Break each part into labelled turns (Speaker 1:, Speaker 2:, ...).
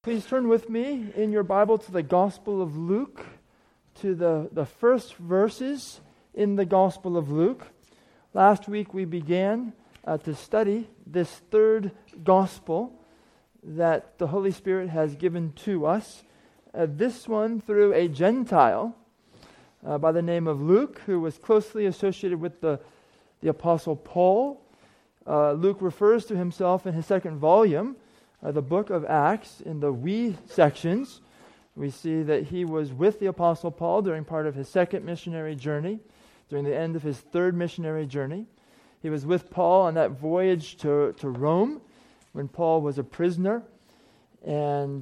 Speaker 1: Please turn with me in your Bible to the Gospel of Luke, to the first verses in the Gospel of Luke. Last week we began to study this third Gospel that the Holy Spirit has given to us. This one through a Gentile by the name of Luke, who was closely associated with the Apostle Paul. Luke refers to himself in his second volume, the book of Acts, in the we sections. We see that he was with the Apostle Paul during part of his second missionary journey, during the end of his third missionary journey. He was with Paul on that voyage to Rome when Paul was a prisoner. And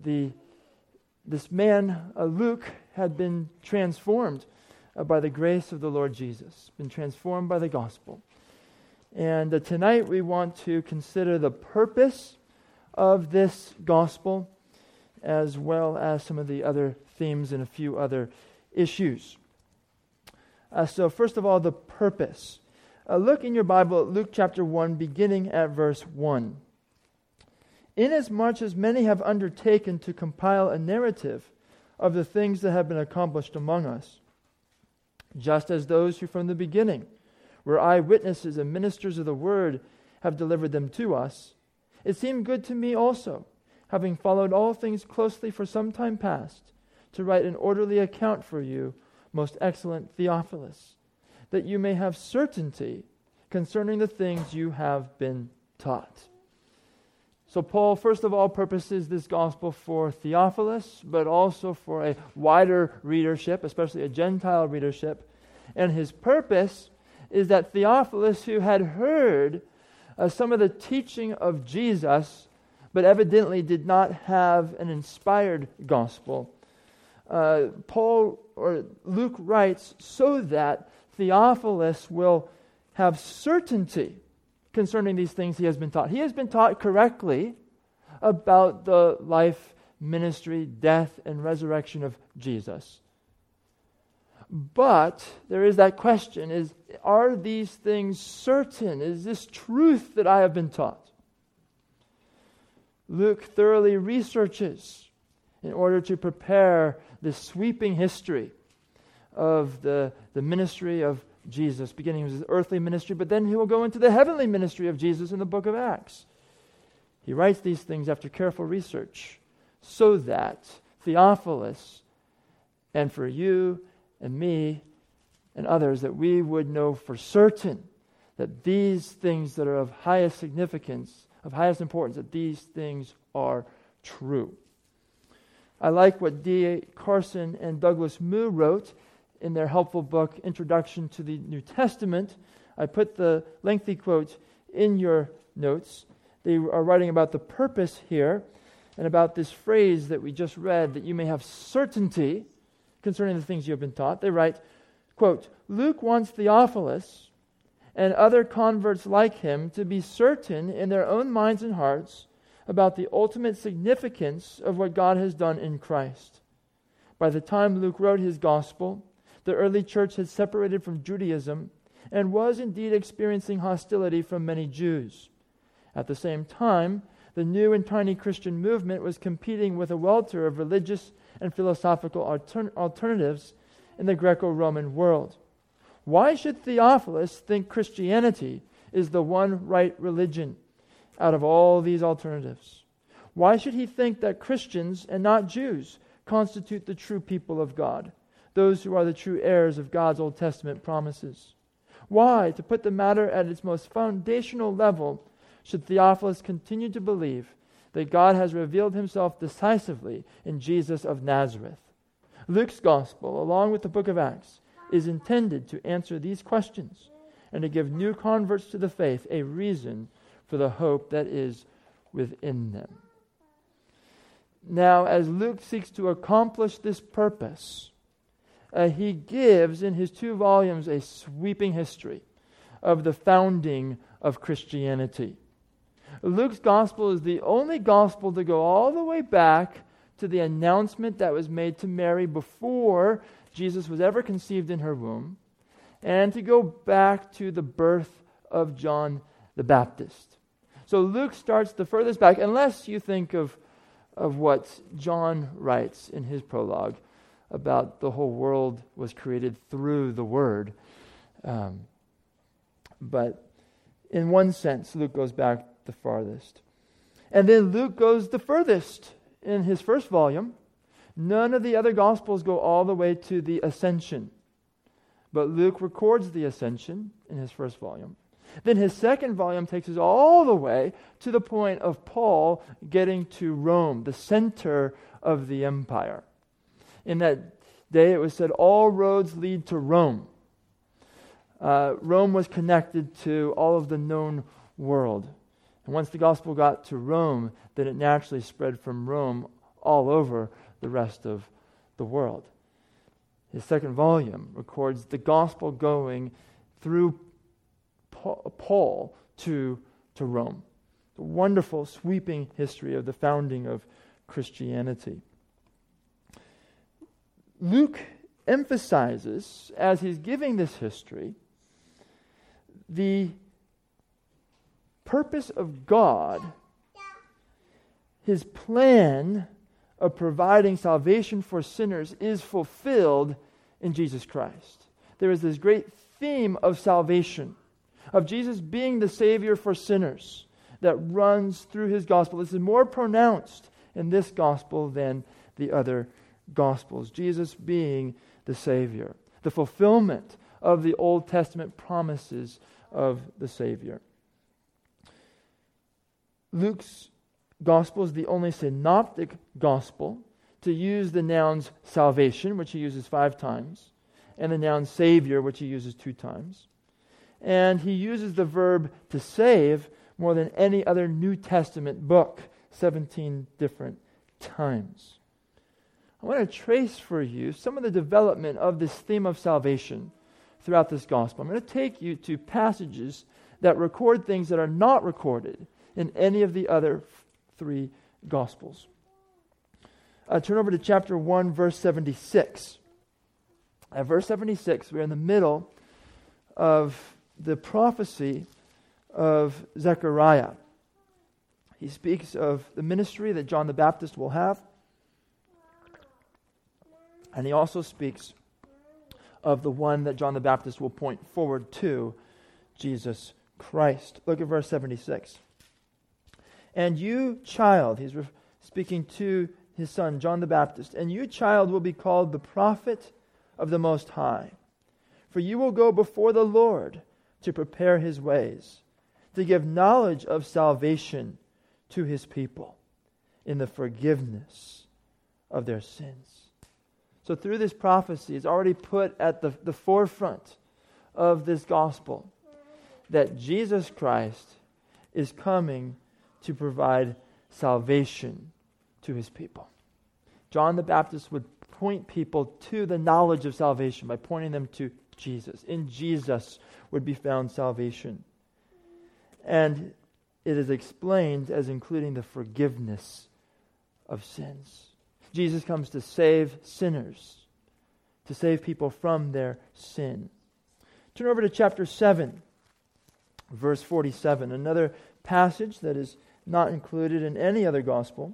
Speaker 1: this man, Luke, had been transformed by the grace of the Lord Jesus, been transformed by the gospel. And tonight we want to consider the purpose of this gospel, as well as some of the other themes and a few other issues. So first of all, the purpose. Look in your Bible at Luke chapter 1, beginning at verse 1. Inasmuch as many have undertaken to compile a narrative of the things that have been accomplished among us, just as those who from the beginning were eyewitnesses and ministers of the word have delivered them to us, it seemed good to me also, having followed all things closely for some time past, to write an orderly account for you, most excellent Theophilus, that you may have certainty concerning the things you have been taught. So Paul, first of all, purposes this gospel for Theophilus, but also for a wider readership, especially a Gentile readership. And his purpose is that Theophilus, who had heard some of the teaching of Jesus, but evidently did not have an inspired gospel, Luke writes so that Theophilus will have certainty concerning these things he has been taught. He has been taught correctly about the life, ministry, death, and resurrection of Jesus. But there is that question, are these things certain? Is this truth that I have been taught? Luke thoroughly researches in order to prepare the sweeping history of the ministry of Jesus, beginning with his earthly ministry, but then he will go into the heavenly ministry of Jesus in the book of Acts. He writes these things after careful research so that Theophilus, and for you and me and others, that we would know for certain that these things that are of highest significance, of highest importance, that these things are true. I like what D.A. Carson and Douglas Moo wrote in their helpful book, Introduction to the New Testament. I put the lengthy quote in your notes. They are writing about the purpose here and about this phrase that we just read, that you may have certainty concerning the things you have been taught. They write, quote, Luke wants Theophilus and other converts like him to be certain in their own minds and hearts about the ultimate significance of what God has done in Christ. By the time Luke wrote his gospel, the early church had separated from Judaism and was indeed experiencing hostility from many Jews. At the same time, the new and tiny Christian movement was competing with a welter of religious and philosophical alternatives in the Greco-Roman world. Why should Theophilus think Christianity is the one right religion out of all these alternatives? Why should he think that Christians and not Jews constitute the true people of God, those who are the true heirs of God's Old Testament promises? Why, to put the matter at its most foundational level, should Theophilus continue to believe that God has revealed himself decisively in Jesus of Nazareth? Luke's gospel, along with the book of Acts, is intended to answer these questions and to give new converts to the faith a reason for the hope that is within them. Now, as Luke seeks to accomplish this purpose, he gives in his 2 volumes a sweeping history of the founding of Christianity. Luke's gospel is the only gospel to go all the way back to the announcement that was made to Mary before Jesus was ever conceived in her womb, and to go back to the birth of John the Baptist. So Luke starts the furthest back, unless you think of of what John writes in his prologue about the whole world was created through the Word. But in one sense, Luke goes back the farthest. And then Luke goes the furthest in his first volume. None of the other Gospels go all the way to the ascension. But Luke records the ascension in his first volume. Then his second volume takes us all the way to the point of Paul getting to Rome, the center of the empire. In that day it was said all roads lead to Rome. Rome was connected to all of the known world. And once the gospel got to Rome, then it naturally spread from Rome all over the rest of the world. His second volume records the gospel going through Paul to Rome. A wonderful, sweeping history of the founding of Christianity. Luke emphasizes, as he's giving this history, the purpose of God, His plan of providing salvation for sinners is fulfilled in Jesus Christ. There is this great theme of salvation, of Jesus being the Savior for sinners, that runs through His gospel. This is more pronounced in this gospel than the other gospels. Jesus being the Savior, the fulfillment of the Old Testament promises of the Savior. Luke's gospel is the only synoptic gospel to use the nouns salvation, which he uses 5 times, and the noun Savior, which he uses 2 times. And he uses the verb to save more than any other New Testament book, 17 different times. I want to trace for you some of the development of this theme of salvation throughout this gospel. I'm going to take you to passages that record things that are not recorded in any of the other 3 gospels. Turn over to chapter 1, verse 76. At verse 76, we're in the middle of the prophecy of Zechariah. He speaks of the ministry that John the Baptist will have. And he also speaks of the one that John the Baptist will point forward to, Jesus Christ. Look at verse 76. And you, child, he's speaking to his son, John the Baptist, and you, child, will be called the prophet of the Most High. For you will go before the Lord to prepare His ways, to give knowledge of salvation to His people in the forgiveness of their sins. So through this prophecy, it's already put at the forefront of this gospel that Jesus Christ is coming to provide salvation to His people. John the Baptist would point people to the knowledge of salvation by pointing them to Jesus. In Jesus would be found salvation. And it is explained as including the forgiveness of sins. Jesus comes to save sinners, to save people from their sin. Turn over to chapter 7, verse 47, another passage that is not included in any other gospel.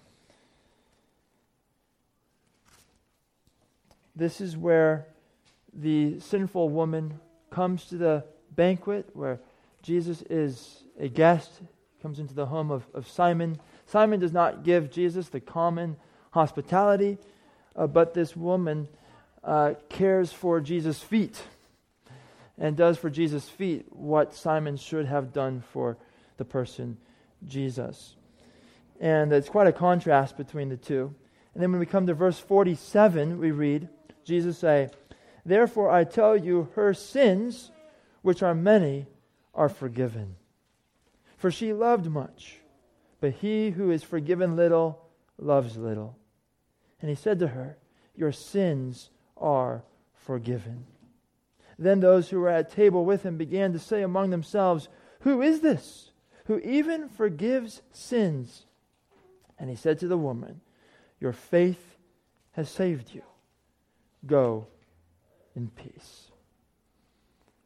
Speaker 1: This is where the sinful woman comes to the banquet where Jesus is a guest, comes into the home of Simon. Simon does not give Jesus the common hospitality, but this woman cares for Jesus' feet and does for Jesus' feet what Simon should have done for the person Jesus. And it's quite a contrast between the two. And then when we come to verse 47, we read Jesus say, "Therefore I tell you, her sins, which are many, are forgiven. For she loved much, but he who is forgiven little loves little." And he said to her, "Your sins are forgiven." Then those who were at table with him began to say among themselves, "Who is this, who even forgives sins?" And he said to the woman, "Your faith has saved you. Go in peace."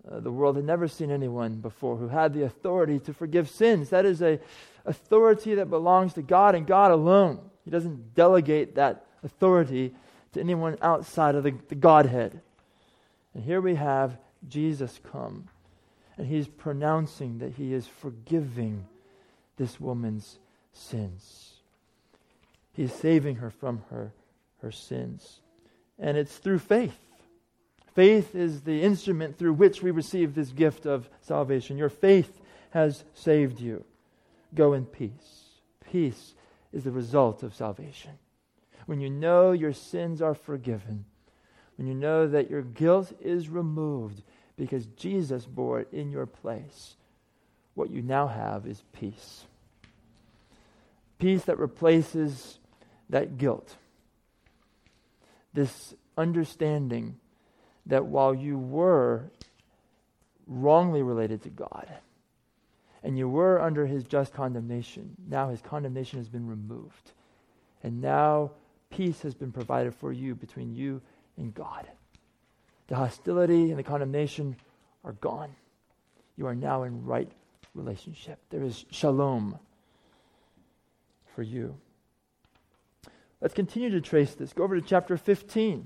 Speaker 1: The world had never seen anyone before who had the authority to forgive sins. That is a authority that belongs to God and God alone. He doesn't delegate that authority to anyone outside of the Godhead. And here we have Jesus come, and he's pronouncing that he is forgiving this woman's sins. He's saving her from her sins. And it's through faith. Faith is the instrument through which we receive this gift of salvation. Your faith has saved you. Go in peace. Peace is the result of salvation. When you know your sins are forgiven, when you know that your guilt is removed because Jesus bore it in your place, what you now have is peace. Peace that replaces that guilt. This understanding that while you were wrongly related to God and you were under his just condemnation, now his condemnation has been removed. And now peace has been provided for you between you and God. The hostility and the condemnation are gone. You are now in right relationship. There is shalom for you. Let's continue to trace this. Go over to chapter 15.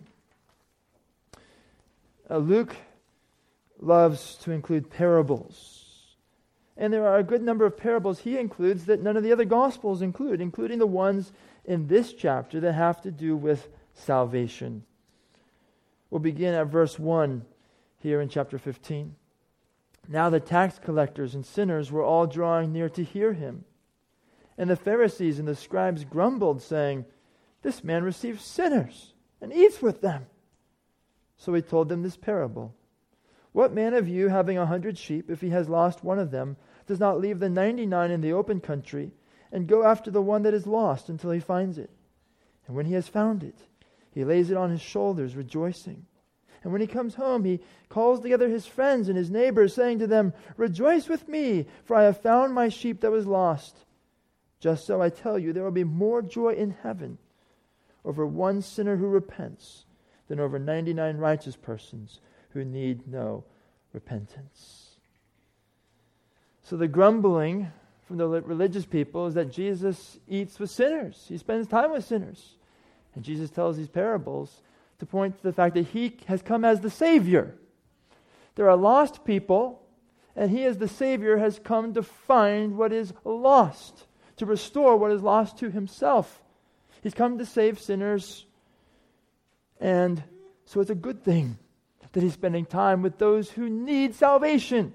Speaker 1: Luke loves to include parables. And there are a good number of parables he includes that none of the other Gospels include, including the ones in this chapter that have to do with salvation. We'll begin at verse 1 here in chapter 15. Now the tax collectors and sinners were all drawing near to hear him. And the Pharisees and the scribes grumbled, saying, "This man receives sinners and eats with them." So he told them this parable. What man of you, having 100 sheep, if he has lost one of them, does not leave the 99 in the open country and go after the one that is lost until he finds it? And when he has found it, he lays it on his shoulders, rejoicing. And when he comes home, he calls together his friends and his neighbors, saying to them, "Rejoice with me, for I have found my sheep that was lost." Just so I tell you, there will be more joy in heaven over one sinner who repents than over 99 righteous persons who need no repentance. So the grumbling from the religious people is that Jesus eats with sinners. He spends time with sinners. And Jesus tells these parables to point to the fact that he has come as the Savior. There are lost people, and he as the Savior has come to find what is lost, to restore what is lost to himself. He's come to save sinners, and so it's a good thing that he's spending time with those who need salvation.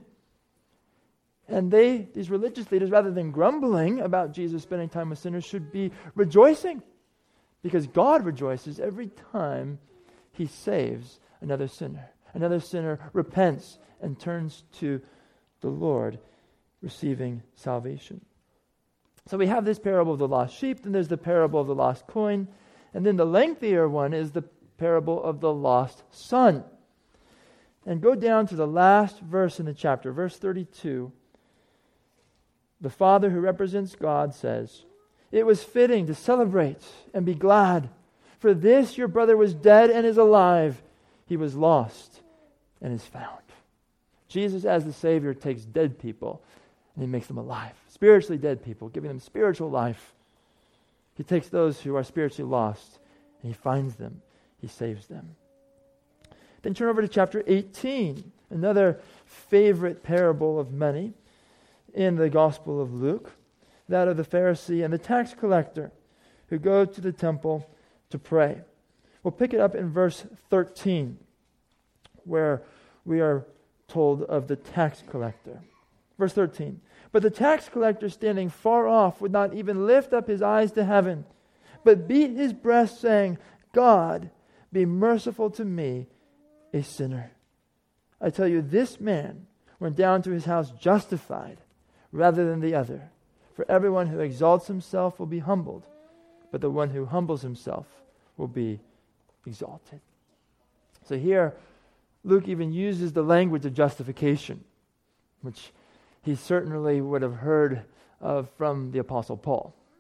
Speaker 1: And these religious leaders, rather than grumbling about Jesus spending time with sinners, should be rejoicing, because God rejoices every time he saves another sinner. Another sinner repents and turns to the Lord, receiving salvation. So we have this parable of the lost sheep, then there's the parable of the lost coin, and then the lengthier one is the parable of the lost son. And go down to the last verse in the chapter, verse 32. The Father who represents God says, "It was fitting to celebrate and be glad, for this your brother was dead and is alive. He was lost and is found." Jesus, as the Savior, takes dead people and he makes them alive. Spiritually dead people, giving them spiritual life. He takes those who are spiritually lost and he finds them. He saves them. Then turn over to chapter 18, another favorite parable of many in the Gospel of Luke, that of the Pharisee and the tax collector who go to the temple to pray. We'll pick it up in verse 13, where we are told of the tax collector. Verse 13, "But the tax collector, standing far off, would not even lift up his eyes to heaven, but beat his breast, saying, 'God, be merciful to me, a sinner.' I tell you, this man went down to his house justified rather than the other. For everyone who exalts himself will be humbled, but the one who humbles himself will be exalted." So here, Luke even uses the language of justification, which he certainly would have heard of from the Apostle Paul.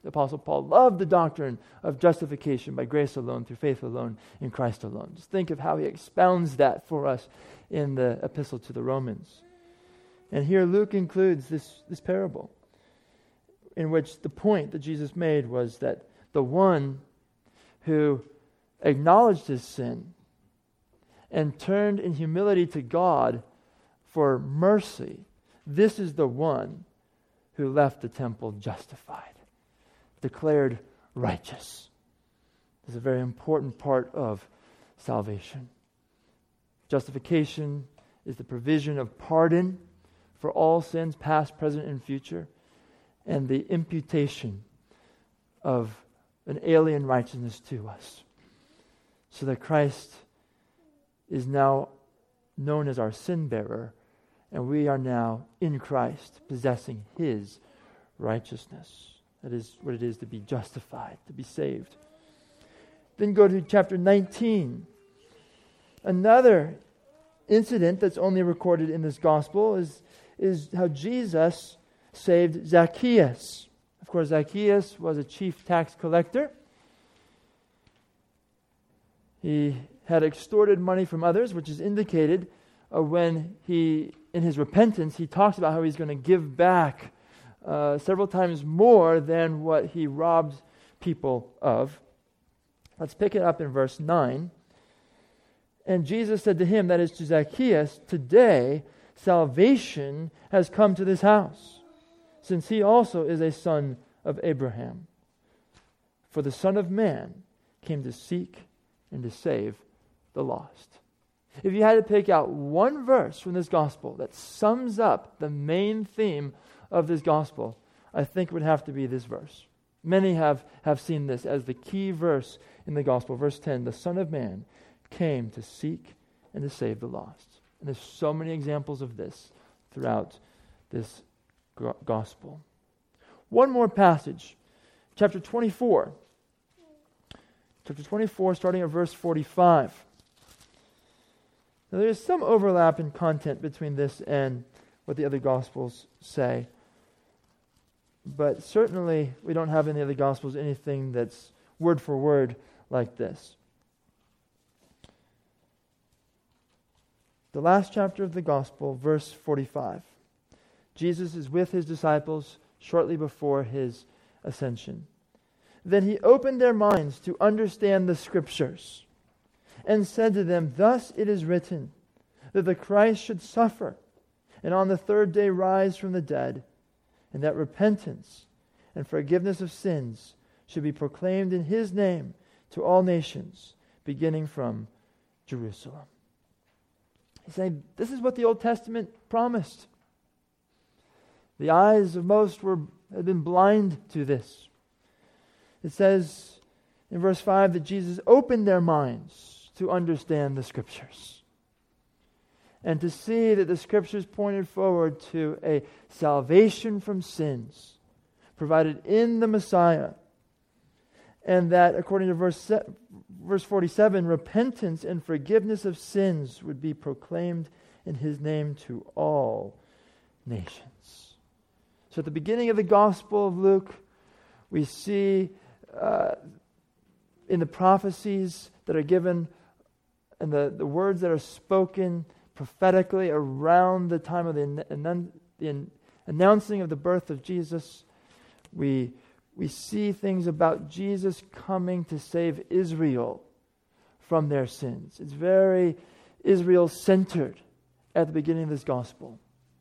Speaker 1: The Apostle Paul loved the doctrine of justification by grace alone, through faith alone, in Christ alone. Just think of how he expounds that for us in the epistle to the Romans. And here Luke includes this parable, in which the point that Jesus made was that the one who acknowledged his sin and turned in humility to God for mercy, this is the one who left the temple justified, declared righteous. This is a very important part of salvation. Justification is the provision of pardon for all sins, past, present, and future, and the imputation of an alien righteousness to us, so that Christ is now known as our sin bearer, and we are now in Christ possessing his righteousness. That is what it is to be justified, to be saved. Then go to chapter 19. Another incident that's only recorded in this gospel is how Jesus saved Zacchaeus. Of course, Zacchaeus was a chief tax collector. He had extorted money from others, which is indicated when he, in his repentance, he talks about how he's going to give back several times more than what he robbed people of. Let's pick it up in verse 9. And Jesus said to him, that is to Zacchaeus, today salvation has come to this house, since he also is a son of Abraham. For the Son of Man came to seek and to save the lost. If you had to pick out one verse from this gospel that sums up the main theme of this gospel, I think it would have to be this verse. Many have seen this as the key verse in the gospel. Verse 10, the Son of Man came to seek and to save the lost. And there's so many examples of this throughout this gospel. One more passage, chapter 24. Chapter 24, starting at verse 45. Now, there's some overlap in content between this and what the other Gospels say. But certainly, we don't have in the other Gospels anything that's word for word like this. The last chapter of the Gospel, verse 45. Jesus is with his disciples shortly before his ascension. Then he opened their minds to understand the Scriptures, and said to them, thus it is written, that the Christ should suffer, and on the third day rise from the dead, and that repentance and forgiveness of sins should be proclaimed in his name to all nations, beginning from Jerusalem. He's saying, this is what the Old Testament promised. The eyes of most had been blind to this. It says in verse 5 that Jesus opened their minds to understand the Scriptures and to see that the Scriptures pointed forward to a salvation from sins provided in the Messiah, and that, according to verse 47, repentance and forgiveness of sins would be proclaimed in his name to all nations. So at the beginning of the Gospel of Luke, we see in the prophecies that are given and the words that are spoken prophetically around the time of the announcing of the birth of Jesus, we see things about Jesus coming to save Israel from their sins. It's very Israel-centered at the beginning of this gospel,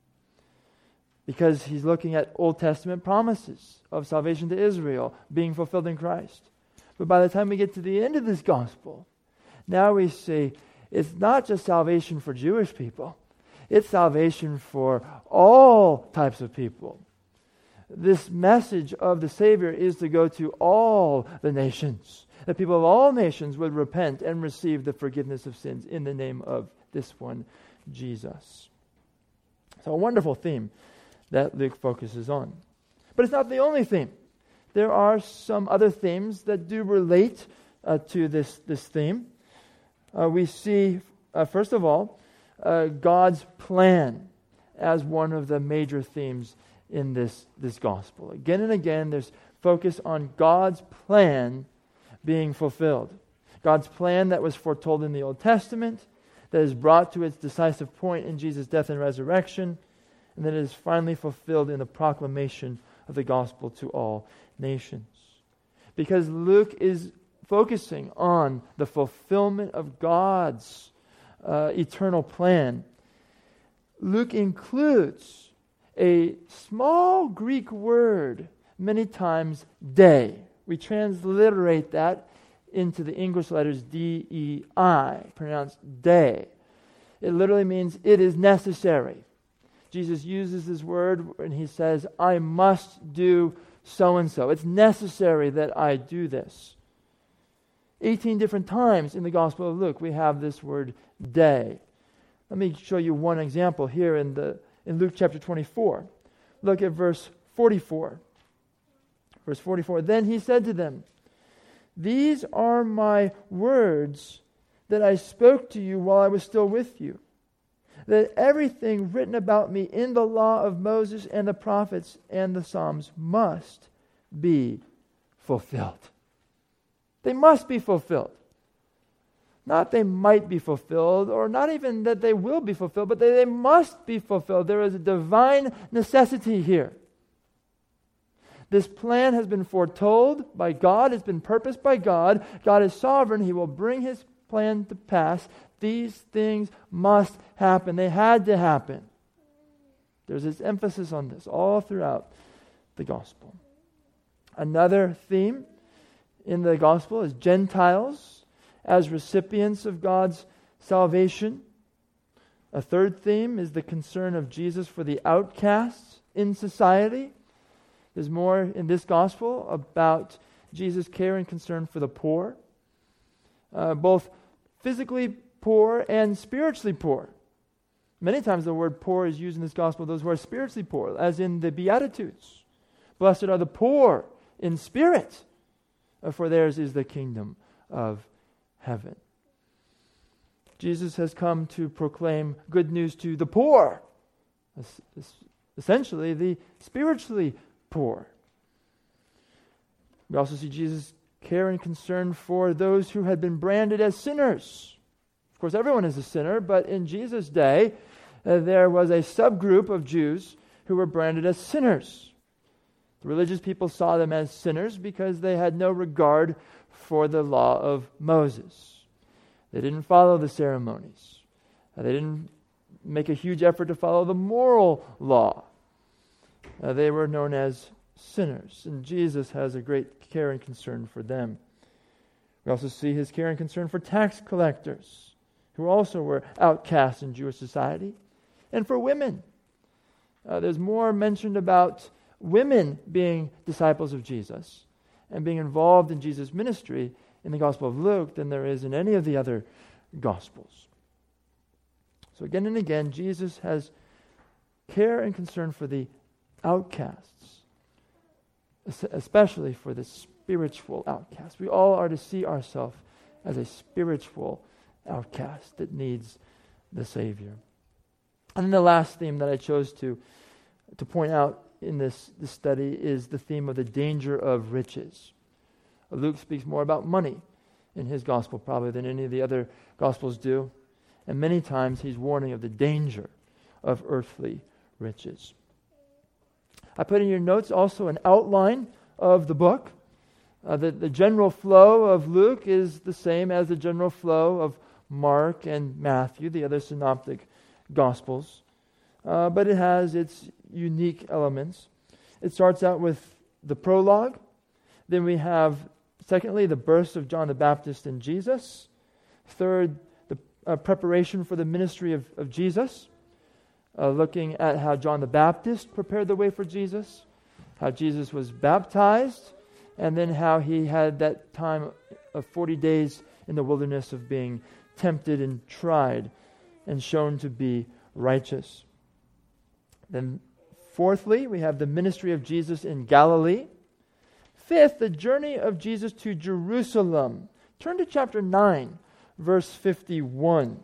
Speaker 1: because he's looking at Old Testament promises of salvation to Israel being fulfilled in Christ. But by the time we get to the end of this gospel, now we see it's not just salvation for Jewish people. It's salvation for all types of people. This message of the Savior is to go to all the nations. That people of all nations would repent and receive the forgiveness of sins in the name of this one, Jesus. So a wonderful theme that Luke focuses on. But it's not the only theme. There are some other themes that do relate to this theme. We see, first of all, God's plan as one of the major themes in this gospel. Again and again, there's focus on God's plan being fulfilled. God's plan that was foretold in the Old Testament, that is brought to its decisive point in Jesus' death and resurrection, and that is finally fulfilled in the proclamation of the gospel to all nations. Because Luke is focusing on the fulfillment of God's eternal plan, Luke includes a small Greek word, many times day. We transliterate that into the English letters D-E-I, pronounced day. It literally means it is necessary. Jesus uses this word and he says, I must do so-and-so. It's necessary that I do this. 18 different times in the Gospel of Luke we have this word day. Let me show you one example here in Luke chapter 24. Look at verse 44. Verse 44, then he said to them, these are my words that I spoke to you while I was still with you, that everything written about me in the law of Moses and the prophets and the Psalms must be fulfilled. They must be fulfilled. Not they might be fulfilled, or not even that they will be fulfilled, but they must be fulfilled. There is a divine necessity here. This plan has been foretold by God. It's been purposed by God. God is sovereign. He will bring His plan to pass. These things must happen. They had to happen. There's this emphasis on this all throughout the gospel. Another theme in the gospel is Gentiles as recipients of God's salvation. A third theme is the concern of Jesus for the outcasts in society. There's more in this gospel about Jesus' care and concern for the poor, both physically poor and spiritually poor. Many times the word poor is used in this gospel, those who are spiritually poor, as in the Beatitudes. Blessed are the poor in spirit, for theirs is the kingdom of heaven. Jesus has come to proclaim good news to the poor, essentially the spiritually poor. We also see Jesus' care and concern for those who had been branded as sinners. Of course, everyone is a sinner, but in Jesus' day, there was a subgroup of Jews who were branded as sinners. The religious people saw them as sinners because they had no regard for the law of Moses. They didn't follow the ceremonies. They didn't make a huge effort to follow the moral law. They were known as sinners, and Jesus has a great care and concern for them. We also see His care and concern for tax collectors, who also were outcasts in Jewish society, and for women. There's more mentioned about women being disciples of Jesus and being involved in Jesus' ministry in the Gospel of Luke than there is in any of the other Gospels. So again and again, Jesus has care and concern for the outcasts, especially for the spiritual outcast. We all are to see ourselves as a spiritual outcast that needs the Savior. And then the last theme that I chose to point out in this study is the theme of the danger of riches. Luke speaks more about money in his gospel probably than any of the other gospels do. And many times he's warning of the danger of earthly riches. I put in your notes also an outline of the book. The general flow of Luke is the same as the general flow of Mark and Matthew, the other synoptic gospels. But it has its unique elements. It starts out with the prologue. Then we have, secondly, the birth of John the Baptist and Jesus. Third, the preparation for the ministry of Jesus. Looking at how John the Baptist prepared the way for Jesus, how Jesus was baptized, and then how he had that time of 40 days in the wilderness of being tempted and tried and shown to be righteous. Then fourthly, we have the ministry of Jesus in Galilee. Fifth, the journey of Jesus to Jerusalem. Turn to chapter 9, verse 51.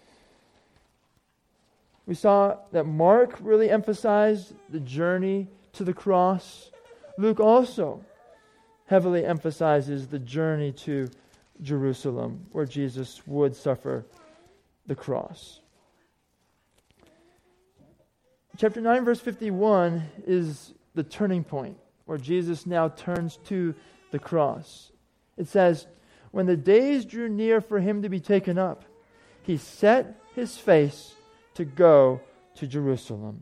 Speaker 1: We saw that Mark really emphasized the journey to the cross. Luke also heavily emphasizes the journey to Jerusalem, where Jesus would suffer the cross. Chapter 9, verse 51 is the turning point, where Jesus now turns to the cross. It says, "When the days drew near for him to be taken up, he set his face to go to Jerusalem."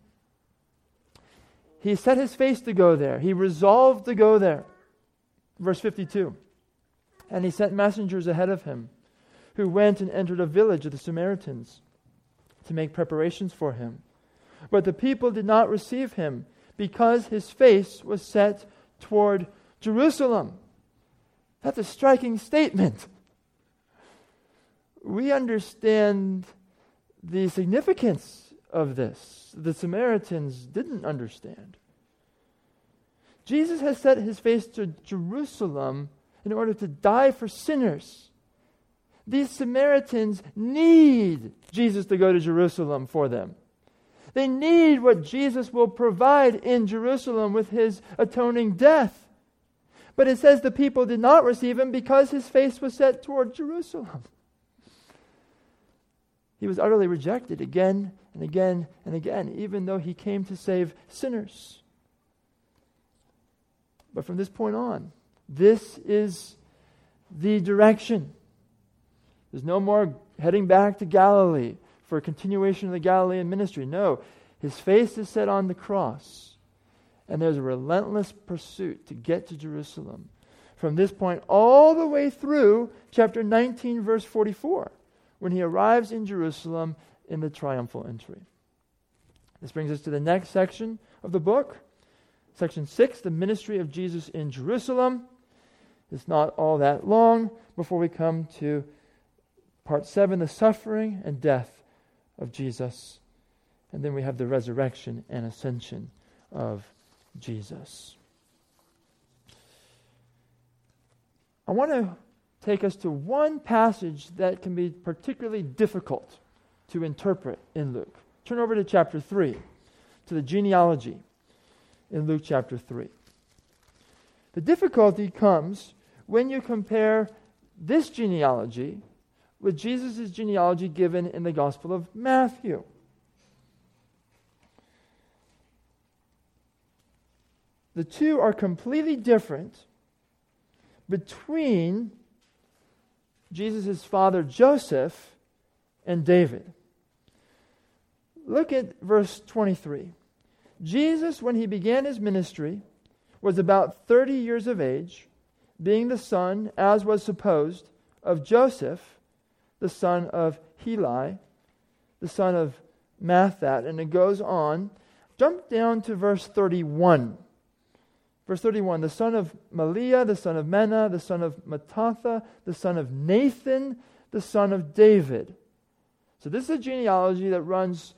Speaker 1: He set his face to go there. He resolved to go there. Verse 52, "And he sent messengers ahead of him, who went and entered a village of the Samaritans to make preparations for him. But the people did not receive him, because his face was set toward Jerusalem." That's a striking statement. We understand the significance of this. The Samaritans didn't understand. Jesus has set his face to Jerusalem in order to die for sinners. These Samaritans need Jesus to go to Jerusalem for them. They need what Jesus will provide in Jerusalem with his atoning death. But it says the people did not receive him because his face was set toward Jerusalem. He was utterly rejected again and again and again, even though he came to save sinners. But from this point on, this is the direction. There's no more heading back to Galilee for a continuation of the Galilean ministry. No, his face is set on the cross, and there's a relentless pursuit to get to Jerusalem. From this point all the way through chapter 19, verse 44, when he arrives in Jerusalem in the triumphal entry. This brings us to the next section of the book. Section 6, the ministry of Jesus in Jerusalem. It's not all that long before we come to part 7, the suffering and death of Jesus. And then we have the resurrection and ascension of Jesus. I want to take us to one passage that can be particularly difficult to interpret in Luke. Turn over to chapter 3, to the genealogy in Luke chapter 3. The difficulty comes when you compare this genealogy with Jesus' genealogy given in the Gospel of Matthew. The two are completely different between Jesus' father Joseph and David. Look at verse 23. Jesus, when he began his ministry, was about 30 years of age, being the son, as was supposed, of Joseph, the son of Heli, the son of Mathat. And it goes on. Jump down to verse 31. Verse 31, the son of Maliah, the son of Menna, the son of Mattatha, the son of Nathan, the son of David. So this is a genealogy that runs,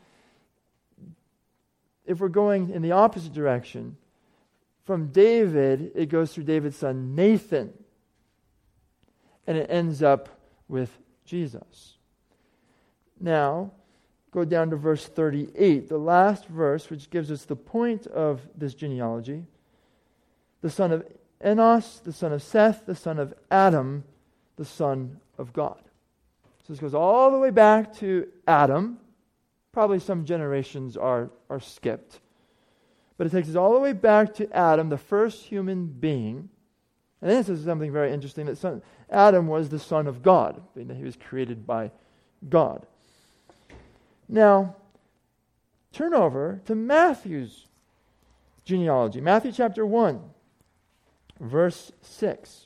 Speaker 1: if we're going in the opposite direction, from David, it goes through David's son Nathan. And it ends up with Jesus. Now, go down to verse 38, the last verse, which gives us the point of this genealogy. The son of Enos, the son of Seth, the son of Adam, the son of God. So this goes all the way back to Adam. Probably some generations are skipped. But it takes us all the way back to Adam, the first human being. And then it says something very interesting, that Adam was the son of God, being that he was created by God. Now, turn over to Matthew's genealogy. Matthew chapter 1, verse 6.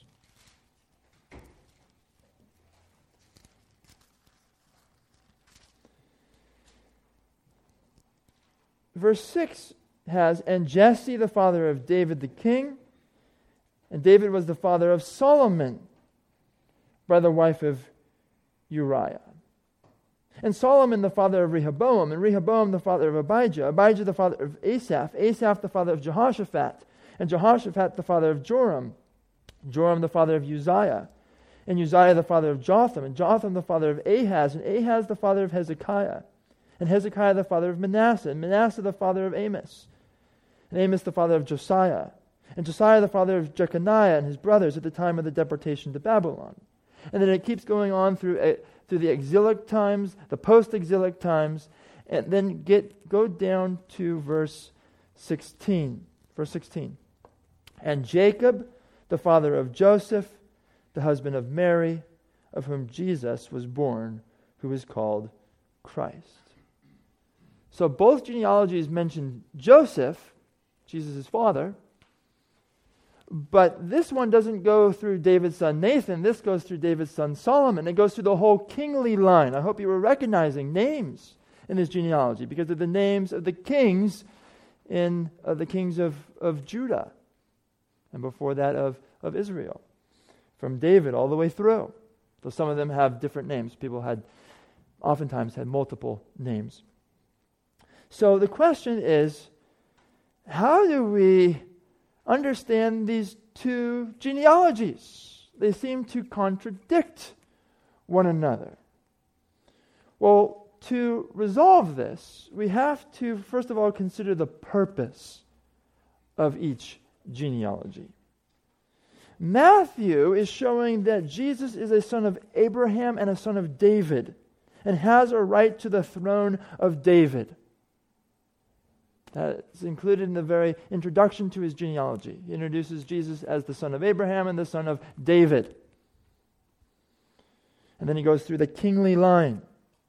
Speaker 1: Verse 6 has, and Jesse, the father of David the king, and David was the father of Solomon by the wife of Uriah. And Solomon the father of Rehoboam, and Rehoboam the father of Abijah, Abijah the father of Asaph, Asaph the father of Jehoshaphat, and Jehoshaphat the father of Joram, Joram the father of Uzziah, and Uzziah the father of Jotham, and Jotham the father of Ahaz, and Ahaz the father of Hezekiah, and Hezekiah the father of Manasseh, and Manasseh the father of Amos, and Amos the father of Josiah, and Josiah the father of Jeconiah and his brothers at the time of the deportation to Babylon. And then it keeps going on through the exilic times, the post-exilic times, and then go down to verse 16. Verse 16. And Jacob, the father of Joseph, the husband of Mary, of whom Jesus was born, who is called Christ. So both genealogies mention Joseph, Jesus' father, but this one doesn't go through David's son Nathan. This goes through David's son Solomon. It goes through the whole kingly line. I hope you were recognizing names in this genealogy because they're the names of the kings of Judah, and before that of Israel, from David all the way through. So some of them have different names. People oftentimes had multiple names. So the question is, how do we understand these two genealogies? They seem to contradict one another. Well, to resolve this, we have to, first of all, consider the purpose of each genealogy. Matthew is showing that Jesus is a son of Abraham and a son of David, and has a right to the throne of David. That's included in the very introduction to his genealogy. He introduces Jesus as the son of Abraham and the son of David. And then he goes through the kingly line.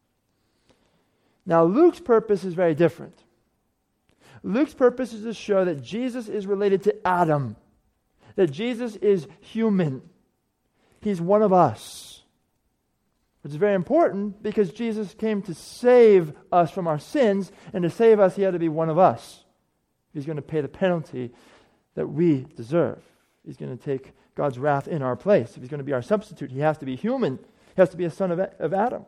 Speaker 1: Now, Luke's purpose is very different. Luke's purpose is to show that Jesus is related to Adam, that Jesus is human. He's one of us. Which is very important because Jesus came to save us from our sins, and to save us, he had to be one of us. He's going to pay the penalty that we deserve. He's going to take God's wrath in our place. If he's going to be our substitute, he has to be human. He has to be a son of Adam.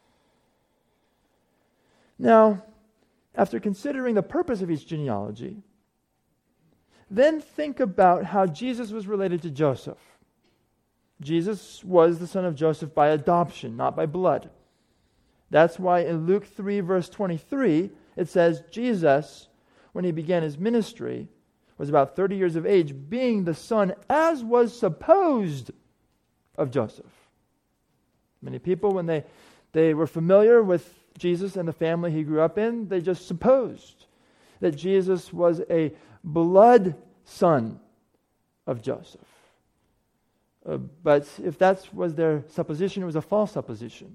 Speaker 1: Now, after considering the purpose of each genealogy, then think about how Jesus was related to Joseph. Jesus was the son of Joseph by adoption, not by blood. That's why in Luke 3, verse 23, it says, Jesus, when he began his ministry, was about 30 years of age, being the son, as was supposed, of Joseph. Many people, when they were familiar with Jesus and the family he grew up in, they just supposed that Jesus was a blood son of Joseph. But if that was their supposition, it was a false supposition.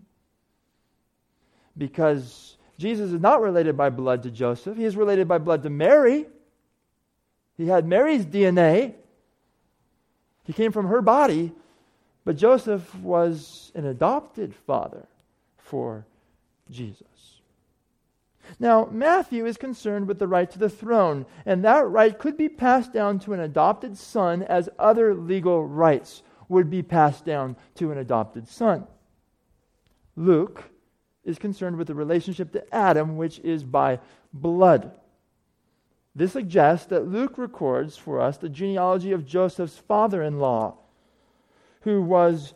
Speaker 1: Because Jesus is not related by blood to Joseph. He is related by blood to Mary. He had Mary's DNA. He came from her body. But Joseph was an adopted father for Jesus. Now, Matthew is concerned with the right to the throne, and that right could be passed down to an adopted son as other legal rights would be passed down to an adopted son. Luke is concerned with the relationship to Adam, which is by blood. This suggests that Luke records for us the genealogy of Joseph's father-in-law, who was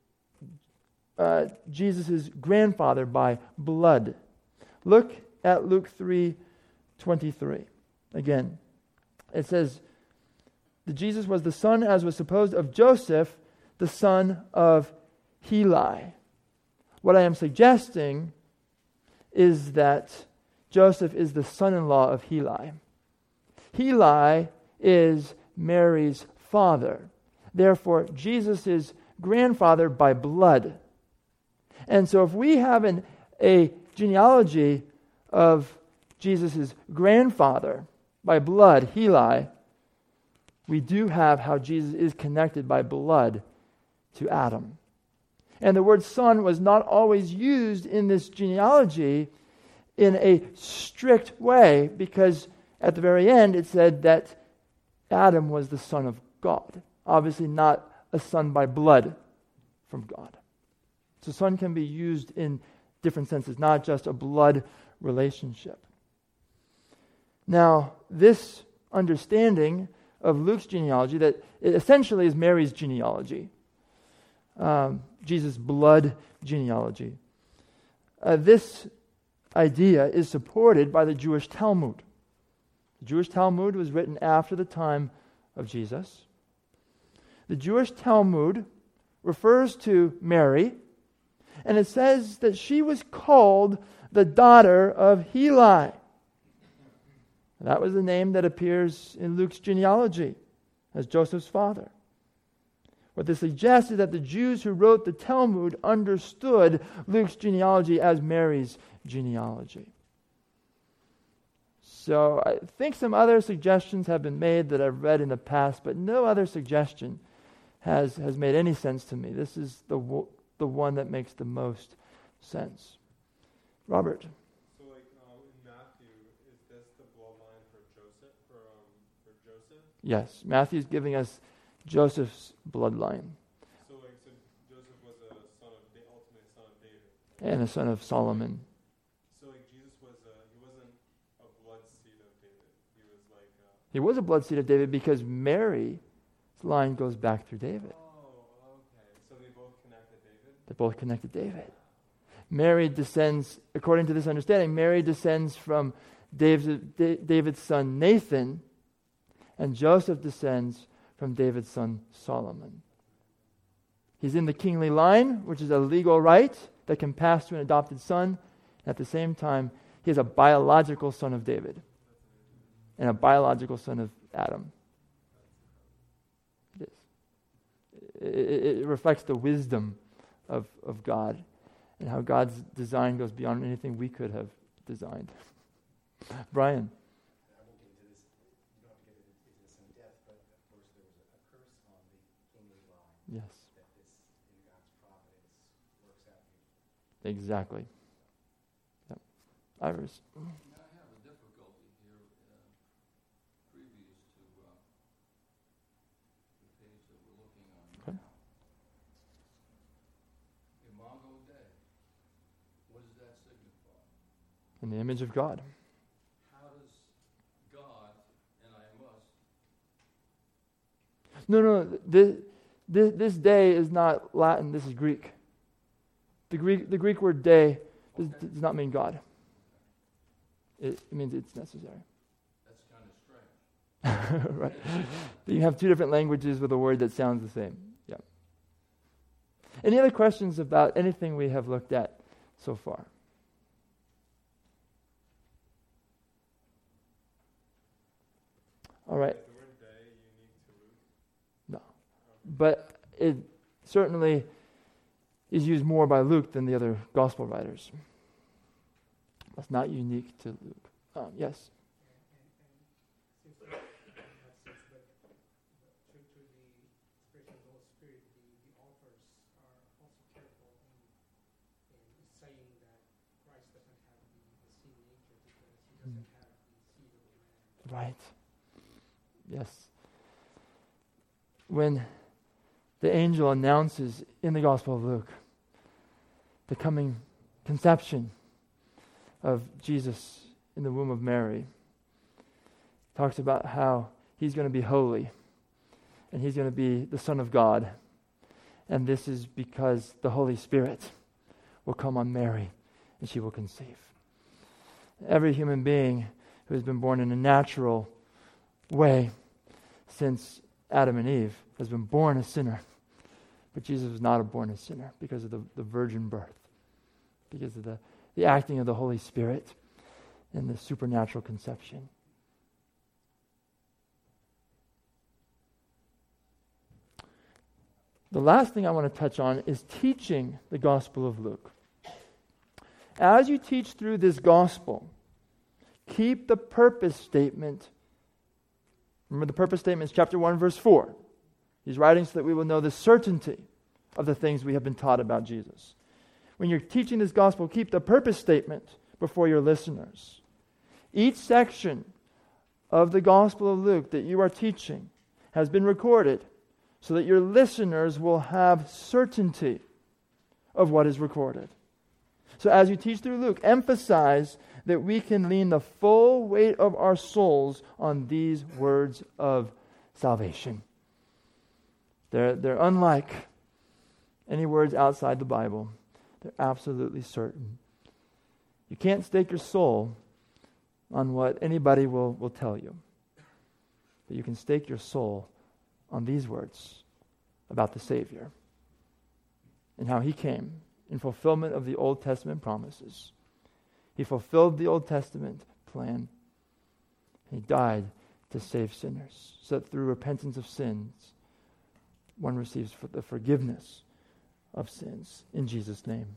Speaker 1: Jesus' grandfather by blood. Look at Luke 3:23. Again, it says, that Jesus was the son, as was supposed, of Joseph, the son of Heli. What I am suggesting is that Joseph is the son-in-law of Heli. Heli is Mary's father. Therefore, Jesus is grandfather by blood. And so if we have a genealogy of Jesus' grandfather by blood, Heli, we do have how Jesus is connected by blood to Adam. And the word son was not always used in this genealogy in a strict way, because at the very end it said that Adam was the son of God. Obviously not a son by blood from God. So son can be used in different senses, not just a blood relationship. Now, this understanding of Luke's genealogy, that it essentially is Mary's genealogy, Jesus' blood genealogy. This idea is supported by the Jewish Talmud. The Jewish Talmud was written after the time of Jesus. The Jewish Talmud refers to Mary, and it says that she was called the daughter of Heli. That was the name that appears in Luke's genealogy as Joseph's father. What this suggests is that the Jews who wrote the Talmud understood Luke's genealogy as Mary's genealogy. So I think some other suggestions have been made that I've read in the past, but no other suggestion has made any sense to me. This is the one that makes the most sense. Robert.
Speaker 2: So, like in Matthew, is this the bloodline for Joseph? For Joseph?
Speaker 1: Yes, Matthew's giving us Joseph's bloodline.
Speaker 2: So Joseph was a son of ultimately a son of David,
Speaker 1: and a son of Solomon.
Speaker 2: So, like Jesus he wasn't a blood seed of David.
Speaker 1: He was a blood seed of David because Mary's line goes back through David.
Speaker 2: Oh, okay. So they both connected David?
Speaker 1: They both connected David. Mary descends, according to this understanding, Mary descends from David's son Nathan, and Joseph descends from David's son Solomon. He's in the kingly line, which is a legal right that can pass to an adopted son. At the same time, he is a biological son of David and a biological son of Adam. It reflects the wisdom of God and how God's design goes beyond anything we could have designed. Brian.
Speaker 3: I won't get into this. You don't have to get into this in depth, but of course there was a curse on the kingly line.
Speaker 1: Yes.
Speaker 3: That this, in God's providence, works out.
Speaker 1: Exactly. Yep. Iris.
Speaker 4: I have a difficulty here previous to the page that we're looking on
Speaker 1: Okay.
Speaker 4: now. Imago Dei. What does that signify?
Speaker 1: In the image of God.
Speaker 4: How does God, and I must...
Speaker 1: No. This day is not Latin. This is Greek. The Greek word day does not mean God. It means it's necessary.
Speaker 4: That's kind of strange.
Speaker 1: Right. You have two different languages with a word that sounds the same. Yeah. Any other questions about anything we have looked at so far? All right.
Speaker 2: Is the word day unique to Luke?
Speaker 1: No. But it certainly is used more by Luke than the other gospel writers. That's not unique to Luke. Yes?
Speaker 3: And seems to have sense, but through the inspiration of the Holy Spirit, the authors are also careful in saying that Christ doesn't have the sin nature because he doesn't have the seed of the man.
Speaker 1: Right. Yes. When the angel announces in the Gospel of Luke the coming conception of Jesus in the womb of Mary, talks about how he's going to be holy and he's going to be the Son of God. And this is because the Holy Spirit will come on Mary and she will conceive. Every human being who has been born in a natural way since Adam and Eve has been born a sinner. But Jesus was not born a sinner because of the virgin birth, because of the acting of the Holy Spirit and the supernatural conception. The last thing I want to touch on is teaching the Gospel of Luke. As you teach through this Gospel, keep the purpose statement. Remember, the purpose statement is chapter 1, verse 4. He's writing so that we will know the certainty of the things we have been taught about Jesus. When you're teaching this gospel, keep the purpose statement before your listeners. Each section of the Gospel of Luke that you are teaching has been recorded so that your listeners will have certainty of what is recorded. So as you teach through Luke, emphasize that we can lean the full weight of our souls on these words of salvation. They're unlike any words outside the Bible. They're absolutely certain. You can't stake your soul on what anybody will tell you. that you can stake your soul on these words about the Savior and how he came in fulfillment of the Old Testament promises. He fulfilled the Old Testament plan. He died to save sinners, so that through repentance of sins, one receives the forgiveness of sins in Jesus' name.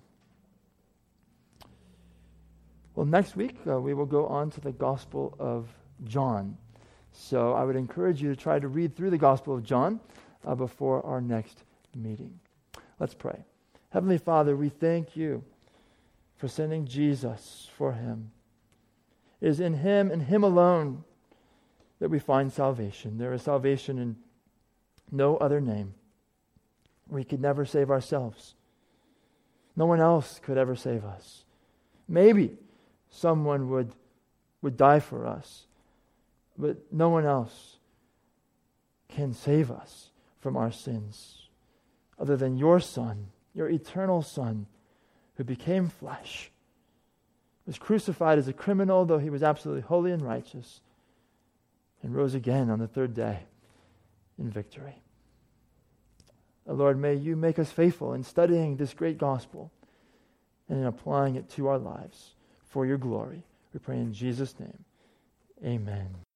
Speaker 1: Well, next week we will go on to the Gospel of John. So I would encourage you to try to read through the Gospel of John before our next meeting. Let's pray. Heavenly Father, we thank you for sending Jesus for him. It is in him and him alone that we find salvation. There is salvation in no other name. We could never save ourselves. No one else could ever save us. Maybe someone would die for us, but no one else can save us from our sins other than your Son, your eternal Son, who became flesh, was crucified as a criminal, though he was absolutely holy and righteous, and rose again on the third day in victory. Lord, may you make us faithful in studying this great gospel and in applying it to our lives for your glory. We pray in Jesus' name. Amen.